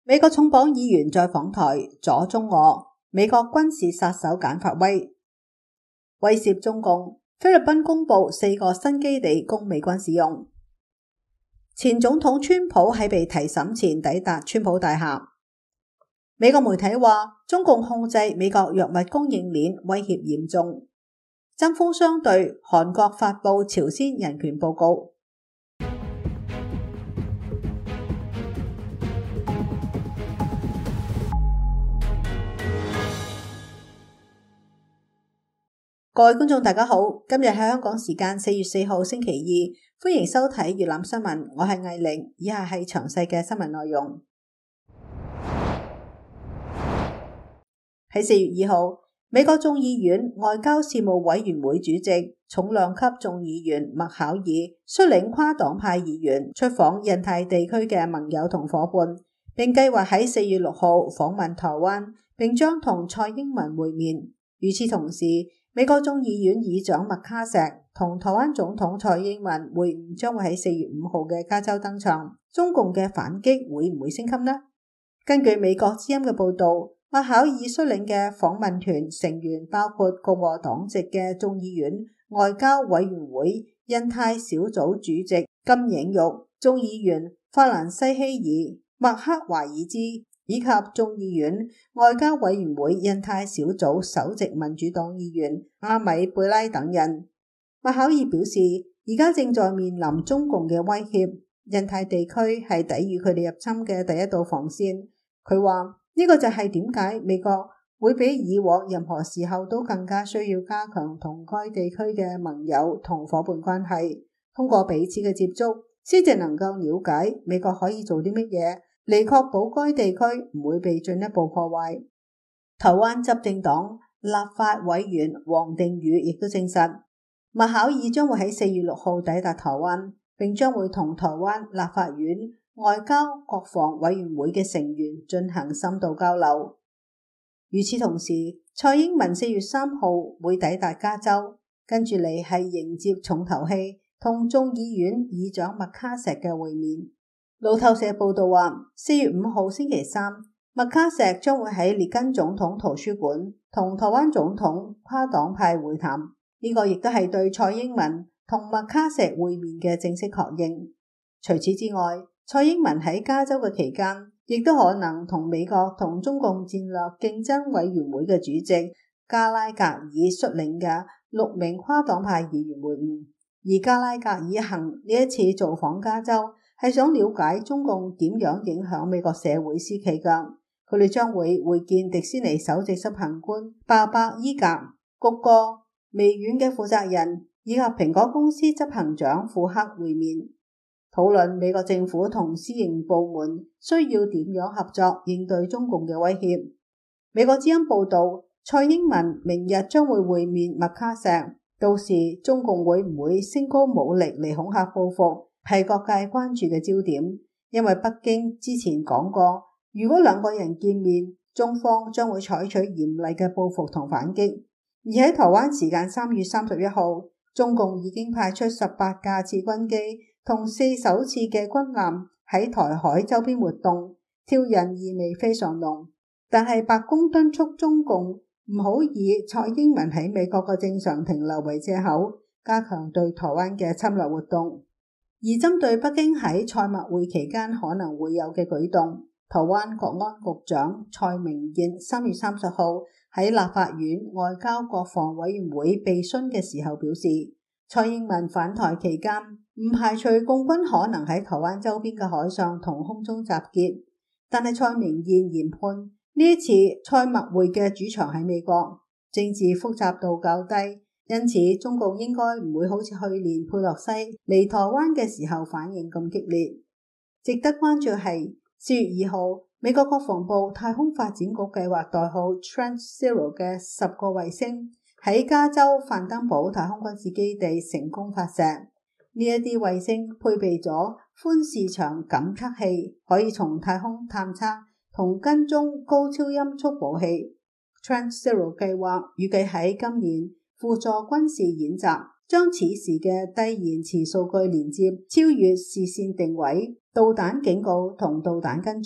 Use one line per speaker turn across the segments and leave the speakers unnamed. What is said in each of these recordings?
美國重磅議員再訪台，阻中俄，美國軍事殺手簡發威脅中共。菲律賓公布4個新基地供美軍使用。前總統川普喺被提審前抵達川普大廈。美國媒體話，中共控制美國藥物供應鏈威脅嚴重。針鋒相對，韓國發布朝鮮人權報告。各位觀眾大家好，今日係香港時間4月4號星期二，歡迎收睇粵覽新聞，我係藝玲，以下係詳細嘅新聞內容。喺4月2號，美國眾議院外交事務委員會主席、重量級眾議員麥考爾率領跨黨派議員出訪印太地區嘅盟友同夥伴，並計劃喺4月6號訪問台灣，並將同蔡英文會面。與此同時，美國眾議院議長麥卡錫同台灣總統蔡英文會晤將會喺4月5號嘅加州登場。中共嘅反擊會唔會升級呢？根據美國之音嘅報道，麥考爾率領嘅訪問團成員包括共和黨籍嘅眾議院外交委員會印太小組主席金映玉、眾議員法蘭西希爾、麥克華爾茲，以及眾議院外交委員會印太小組首席民主黨議員阿米貝拉等人。麥考爾表示，而家正在面臨中共嘅威脅，印太地區係抵禦佢哋入侵嘅第一道防線。佢話呢個就係點解美國會比以往任何時候都更加需要加強同該地區嘅盟友同夥伴關係，通過彼此嘅接觸，先至能夠了解美國可以做啲乜嘢嚟確保該地區唔會被進一步破壞。台灣執政黨立法委員王定宇亦都證實，麥考爾將會喺4月6號抵達台灣，並將會同台灣立法院外交國防委員會嘅成員進行深度交流。與此同時，蔡英文4月3號會抵達加州，跟住嚟係迎接重頭戲，同眾議院議長麥卡錫嘅會面。路透社報道話，4月5號星期三，麥卡錫將會喺列根總統圖書館同台灣總統跨黨派會談，呢個亦都係對蔡英文同麥卡錫會面嘅正式確認。除此之外，蔡英文喺加州嘅期間，亦都可能同美國同中共戰略競爭委員會嘅主席加拉格爾率領嘅6名跨黨派議員會晤。而加拉格爾行呢一次造訪加州，係想了解中共點樣影響美國社會私企㗎。佢哋將會會見迪士尼首席執行官鮑伯伊格、谷歌、微軟嘅負責人以及蘋果公司執行長庫克會面，討論美國政府同私營部門需要點樣合作應對中共嘅威脅。美國之音報道，蔡英文明日將會會面麥卡錫，到時中共會唔會升高武力嚟恐嚇報復，係各界關注嘅焦點。因為北京之前講過，如果兩個人見面，中方將會採取嚴厲嘅報復同反擊。而喺台灣時間3月31號，中共已經派出18架次軍機同4艘次嘅軍艦喺台海周邊活動，挑釁意味非常濃。但係白宮敦促中共唔好以蔡英文喺美國嘅正常停留為借口，加強對台灣嘅侵略活動。而針對北京喺蔡麥會期間可能會有嘅舉動，台灣國安局長蔡明彥3月30號喺立法院外交國防委員會被詢嘅時候表示，蔡英文返台期間唔排除共軍可能喺台灣周邊嘅海上同空中集結，但係蔡明彥研判呢一次蔡麥會嘅主場喺美國，政治複雜度較低，因此中共應該唔會好似去年佩洛西嚟台灣嘅時候反應咁激烈。值得關注係4月2號，美國國防部太空發展局計劃代號 Transit 嘅10個衛星喺加州范登堡太空軍事基地成功發射。呢一啲衛星配備咗寬視場感測器，可以從太空探測同跟蹤高超音速武器。Transit 計劃預計喺今年輔助軍事演習，將此時嘅低延遲數據連接超越視線定位、導彈警告同導彈跟蹤，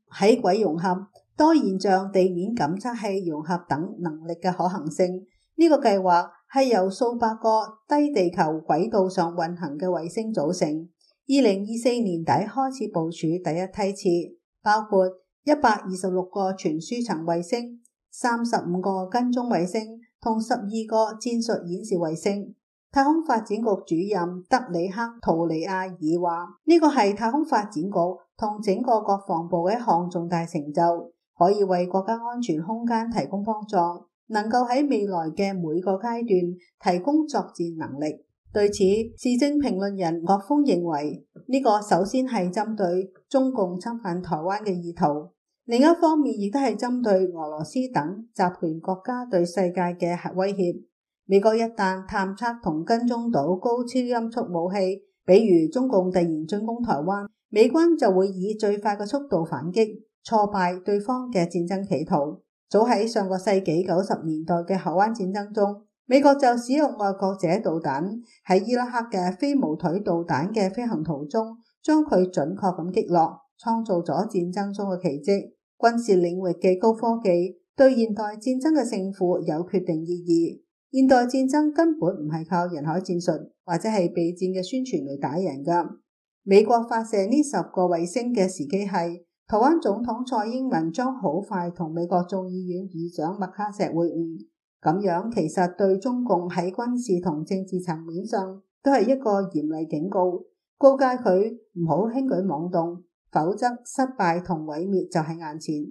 喺軌融合、多現象地面感測器融合等能力嘅可行性。呢個計劃係由數百個低地球軌道上運行嘅衛星組成。2024年底開始部署第一梯次，包括126個傳輸層衛星、35個跟蹤衛星同12個戰術演示衛星。太空發展局主任德里克·圖尼亞爾話：呢個係太空發展局同整個國防部嘅一項重大成就，可以為國家安全空間提供幫助，能夠喺未來嘅每個階段提供作戰能力。對此，時政評論人岳峰認為，呢個首先係針對中共侵犯台灣嘅意圖，另一方面亦都係針對俄羅斯等集權國家對世界嘅核威脅。美國一旦探測同跟蹤到高超音速武器，比如中共突然進攻台灣，美軍就會以最快嘅速度反擊，挫敗對方嘅戰爭企圖。早喺上個世紀90年代嘅海灣戰爭中，美國就使用愛國者導彈喺伊拉克嘅飛毛腿導彈嘅飛行途中，將佢準確咁擊落，創造咗戰爭中嘅奇蹟。軍事領域嘅高科技對現代戰爭嘅勝負有決定意義。現代戰爭根本唔係靠人海戰術或者係備戰嘅宣傳嚟打贏㗎。美國發射呢10個衛星嘅時機係台灣總統蔡英文將好快同美國眾議院議長麥卡錫會晤，咁樣其實對中共喺軍事同政治層面上都係一個嚴厲警告，告誡佢唔好輕舉妄動，否則失敗同毀滅就喺眼前。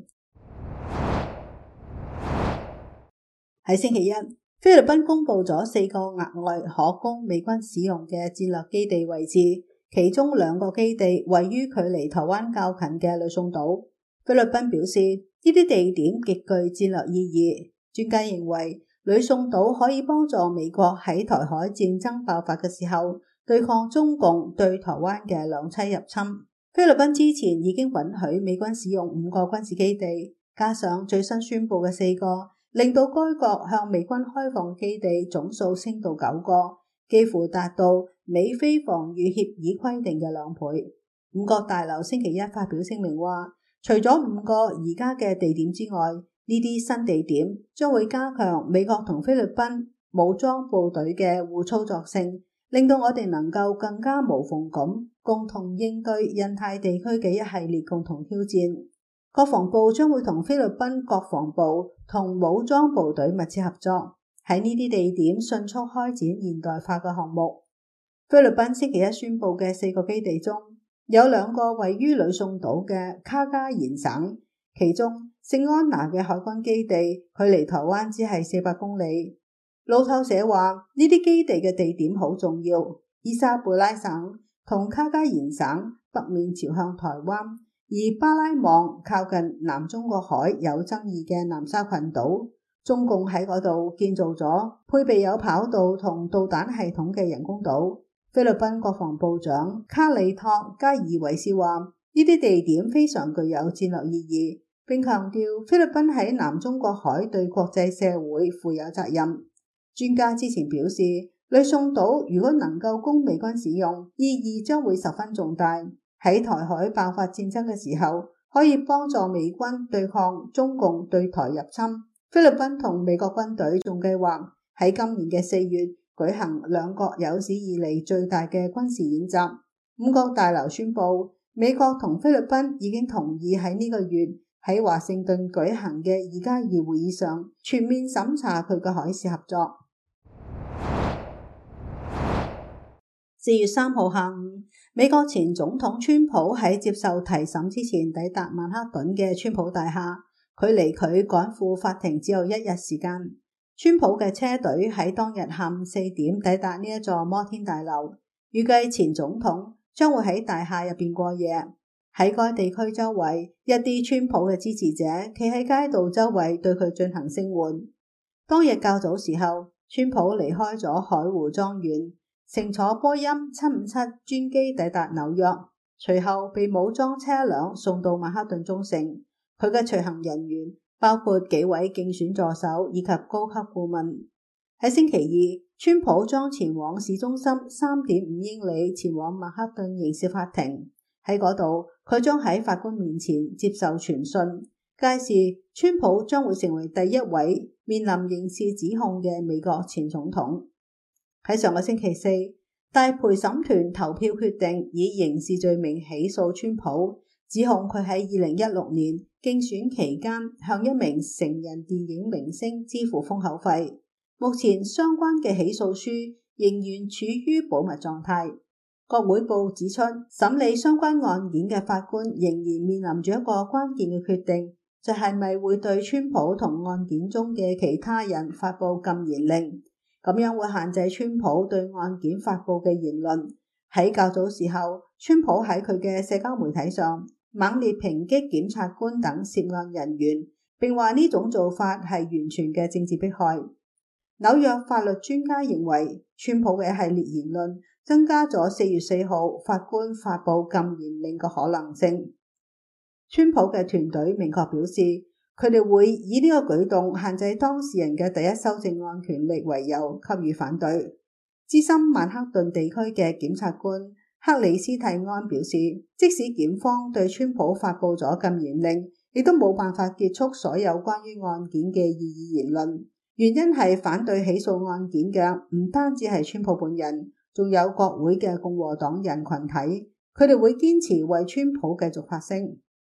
喺星期一，菲律賓公布咗4個額外可供美軍使用嘅戰略基地位置，其中2個基地位於距離台灣較近嘅呂宋島。菲律賓表示，呢啲地點極具戰略意義。專家認為，呂宋島可以幫助美國喺台海戰爭爆發嘅時候，對抗中共對台灣嘅兩棲入侵。菲律賓之前已經允許美軍使用5個軍事基地，加上最新宣布嘅4個，令到該國向美軍開放基地總數升到9個，幾乎達到美菲防禦協議規定嘅2倍。五角大樓星期一發表聲明話，除咗5個而家嘅地點之外，呢啲新地點將會加強美國同菲律賓武裝部隊嘅互操作性，令到我哋能夠更加無縫咁共同應對印太地區嘅一系列共同挑戰。國防部將會同菲律賓國防部同武裝部隊密切合作，喺呢啲地點迅速開展現代化嘅項目。菲律賓星期一宣布嘅4個基地中，有2個位於呂宋島嘅卡加延省，其中聖安娜嘅海軍基地距離台灣只係400公里。路透社話，呢啲基地嘅地點好重要，伊莎貝拉省同卡加延省北面朝向台灣，而巴拉望靠近南中國海有爭議嘅南沙群島，中共喺嗰度建造咗配備有跑道同導彈系統嘅人工島。菲律賓國防部長卡里托加爾維斯話，呢啲地點非常具有戰略意義，並強調菲律賓喺南中國海對國際社會負有責任。專家之前表示，呂宋島如果能夠供美軍使用，意義將會十分重大。喺台海爆發戰爭嘅時候，可以幫助美軍對抗中共對台入侵。菲律賓同美國軍隊仲計劃喺今年嘅4月舉行兩國有史以嚟最大嘅軍事演習。五角大樓宣布，美國同菲律賓已經同意喺呢個月喺華盛頓舉行嘅2+2會議上全面審查佢嘅海事合作。4月3號下午，美國前總統川普喺接受提審之前抵達曼克頓嘅川普大廈，距離佢趕赴法庭只有1日時間。川普嘅車隊喺當日下午4點抵達呢一座摩天大樓，預計前總統將會喺大廈入邊過夜。喺該地區周圍，一啲川普嘅支持者企喺街道周圍對佢進行聲援。當日較早時候，川普離開咗海湖莊園，乘坐波音757專機抵達紐約，隨後被武裝車輛送到曼克頓中城。佢嘅隨行人員包括幾位競選助手以及高級顧問。喺星期二，川普將前往市中心3.5英里前往曼克頓刑事法庭。 喺嗰度，佢將喺法官面前接受傳訊，屆時川普將會成為第一位面臨刑事指控嘅美國前總統。喺上個星期四，大陪審團投票決定以刑事罪名起訴川普，指控佢喺2016年競選期間向一名成人電影明星支付封口費。目前相關嘅起訴書仍然處於保密狀態。國會報指出，審理相關案件嘅法官仍然面臨住一個關鍵嘅決定，就係咪會對川普同案件中嘅其他人發佈禁言令。咁樣會限制川普對案件發佈嘅言論。喺較早時候，川普喺佢嘅社交媒體上猛烈抨擊檢察官等涉案人員，並話呢種做法係完全嘅政治迫害。紐約法律專家認為，川普嘅一系列言論增加咗4月4號法官發佈禁言令嘅可能性。川普嘅團隊明確表示，佢哋會以呢個舉動限制當事人嘅第一修正案權力為由給予反對。資深曼克頓地區嘅檢察官克里斯蒂安表示，即使檢方對川普發佈咗禁言令，亦都冇辦法結束所有關於案件嘅異議言論。原因係反對起訴案件嘅唔單止係川普本人，仲有國會嘅共和黨人群體，佢哋會堅持為川普繼續發聲。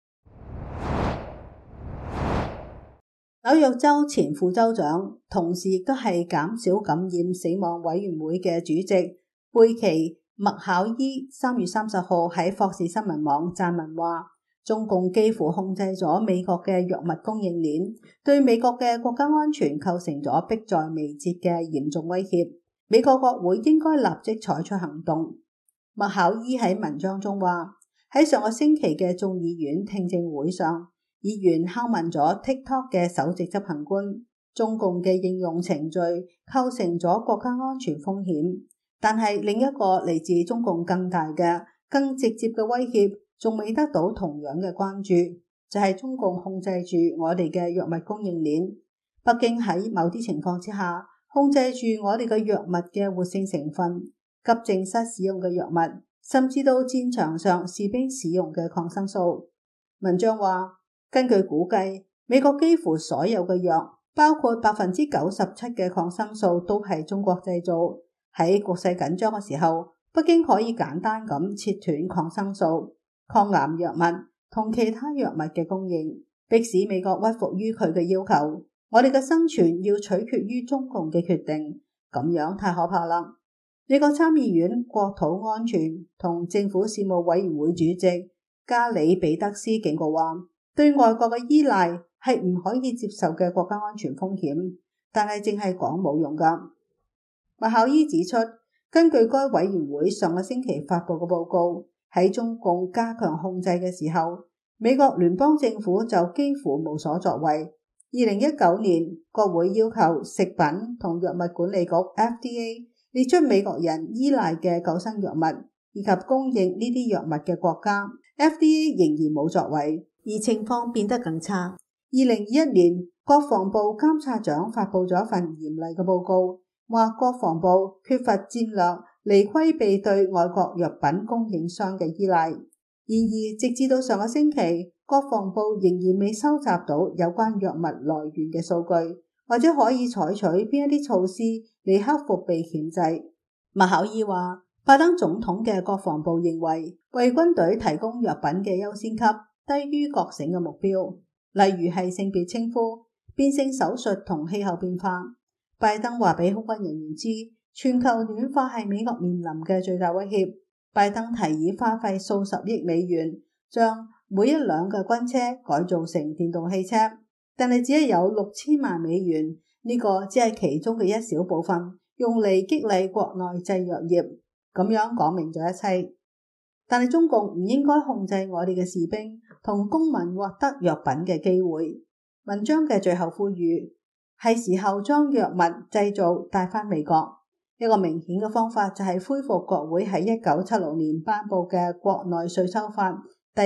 紐約州前副州長，同時亦都係減少感染死亡委員會嘅主席貝奇麥考伊3月30號喺霍士新聞網撰文話，中共幾乎控制咗美國嘅藥物供應鏈，對美國嘅國家安全構成咗迫在眉睫嘅嚴重威脅。美國國會應該立即採取行動。麥考伊喺文章中話，喺上個星期嘅眾議院聽證會上，議員拷問咗 TikTok 嘅首席執行官，中共嘅應用程序構成咗國家安全風險。但係另一個嚟自中共更大嘅、更直接嘅威脅，仲未得到同樣嘅關注，就係中共控制住我哋嘅藥物供應鏈。北京喺某啲情況之下，控制住我哋嘅藥物嘅活性成分、急症室使用嘅藥物，甚至到戰場上士兵使用嘅抗生素。文章話，根據估計，美國幾乎所有嘅藥，包括97%嘅抗生素都係中國製造。喺局勢緊張嘅時候，北京可以簡單咁切斷抗生素、抗癌藥物同其他藥物嘅供應，迫使美國屈服於佢嘅要求。我哋嘅生存要取決於中共嘅決定，咁樣太可怕啦。美國參議院國土安全同政府事務委員會主席加里彼得斯警告話，對外國嘅依賴係唔可以接受嘅國家安全風險，但係淨係講冇用㗎。麥考伊指出，根據該委員會上個星期發佈嘅報告，喺中共加強控制嘅時候，美國聯邦政府就幾乎無所作為。2019年，國會要求食品同藥物管理局 FDA 列出美國人依賴嘅救生藥物，以及供應呢啲藥物嘅國家。FDA 仍然冇作為，而情況變得更差。2021年，國防部監察長發佈咗一份嚴厲嘅報告，話國防部缺乏戰略嚟規避對外國藥品供應商嘅依賴。然而，直至到上個星期，國防部仍然未收集到有關藥物來源嘅數據，或者可以採取邊一啲措施嚟克服被鉗制。麥考伊話，拜登總統嘅國防部認為，為軍隊提供藥品嘅優先級低於覺醒嘅目標，例如係性別稱呼、變性手術同氣候變化。拜登話俾空軍人員知，全球暖化係美國面臨嘅最大威脅。拜登提議花費數十億美元，將每一輛嘅軍車改造成電動汽車，但係只係有6000萬美元，呢個只係其中嘅一小部分，用嚟激勵國內製藥業。咁樣講明咗一切。但係中共唔應該控制我哋嘅士兵同公民獲得藥品嘅機會。文章嘅最後呼籲，係時候將藥物製造帶返美國。一個明顯嘅方法就係恢復國會喺1976年頒布嘅國內稅收法第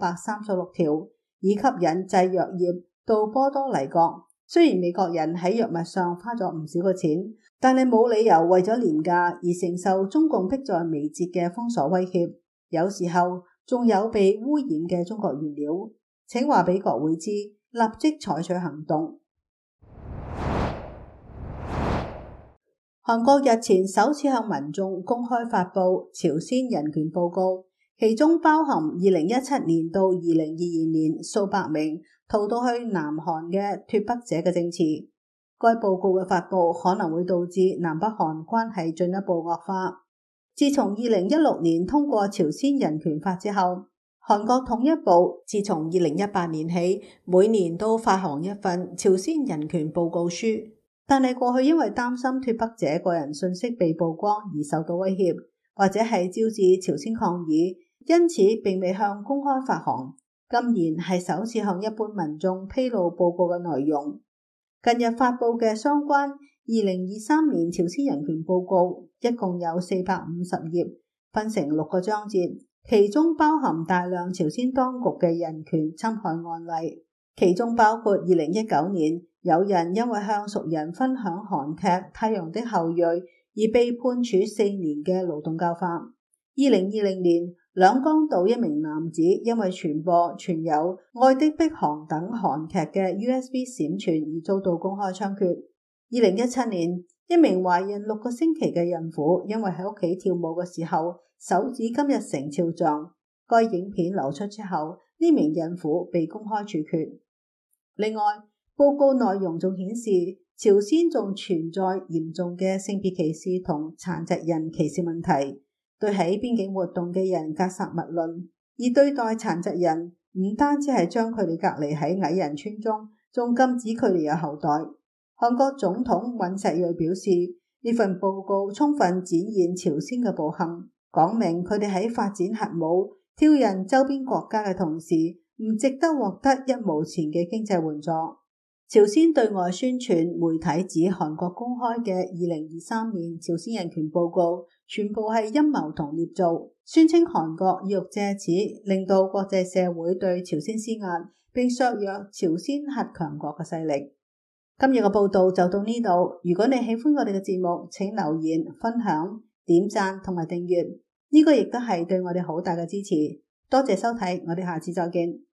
936條，以吸引製藥業到波多黎各。雖然美國人喺藥物上花咗唔少嘅錢，但係冇理由為咗廉價而承受中共迫在眉睫嘅封鎖威脅。有時候仲有被污染嘅中國原料，請話俾國會知，立即採取行動。韓國日前首次向民眾公開發布朝鮮人權報告，其中包含2017年到2022年數百名逃到去南韓嘅脫北者嘅證詞。該報告嘅發布可能會導致南北韓關係進一步惡化。自從2016年通過朝鮮人權法之後，韓國統一部自從2018年起每年都發行一份朝鮮人權報告書。但係過去因為擔心脫北者個人信息被曝光而受到威脅，或者係招致朝鮮抗議，因此並未向公開發行。今年係首次向一般民眾披露報告嘅內容。近日發布嘅相關2023年朝鮮人權報告一共有450頁，分成6個章節，其中包含大量朝鮮當局嘅人權侵害案例，其中包括2019年有人因為向熟人分享韓劇《太陽的後裔》而被判處4年嘅勞動教化。2020年兩江道一名男子因為傳播存有《愛的迫降》等韓劇嘅 USB 閃存而遭到公開槍決。2017年一名懷孕6個星期嘅孕婦因為喺屋企跳舞嘅時候手指今日成肖像，該影片流出之後，呢名孕婦被公開處決。另外，報告內容仲顯示，朝鮮仲存在嚴重嘅性別歧視同殘疾人歧視問題，對喺邊境活動嘅人格殺勿論，而對待殘疾人唔單止係將佢哋隔離喺矮人村中，仲禁止佢哋有後代。韓國總統尹錫悅表示，呢份報告充分展現朝鮮嘅暴行，講明佢哋喺發展核武、挑釁周邊國家嘅同時，唔值得獲得一毛錢嘅經濟援助。朝鮮對外宣傳媒體指韓國公開嘅2023年朝鮮人權報告全部係陰謀同捏造，宣稱韓國意欲借此令到國際社會對朝鮮施壓，並削弱朝鮮核強國嘅勢力。今日嘅報道就到呢度，如果你喜歡我哋嘅節目，請留言、分享、點讚同埋訂閱，呢個亦都係對我哋好大嘅支持。多謝收睇，我哋下次再見。